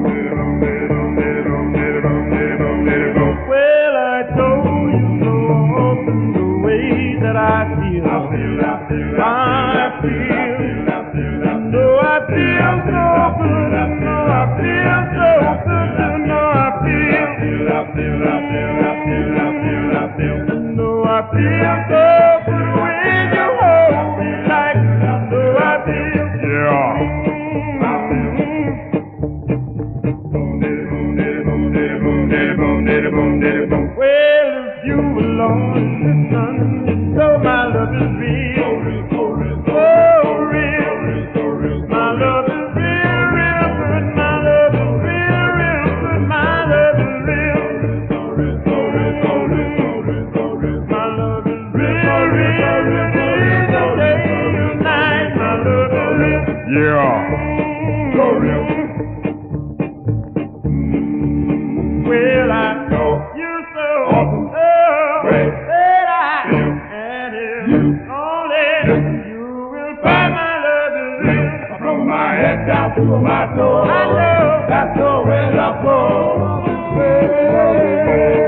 Well, I told you so often the way that I feel. I feel. No, I feel so good. No, I feel so good. No, I feel. No, I feel so good when you hold me like. No, I feel. Yeah. Well, if you alone listen, you know my love is real. Oh, real. My love is real, real good. My love is real, real good. My love is real. My love is real, real, real. Day and night, my love is real. Yeah. So real. Well, I told you so. Great. That I and if only you will find my love is real. From my head down to my toe. I know that's the way I go.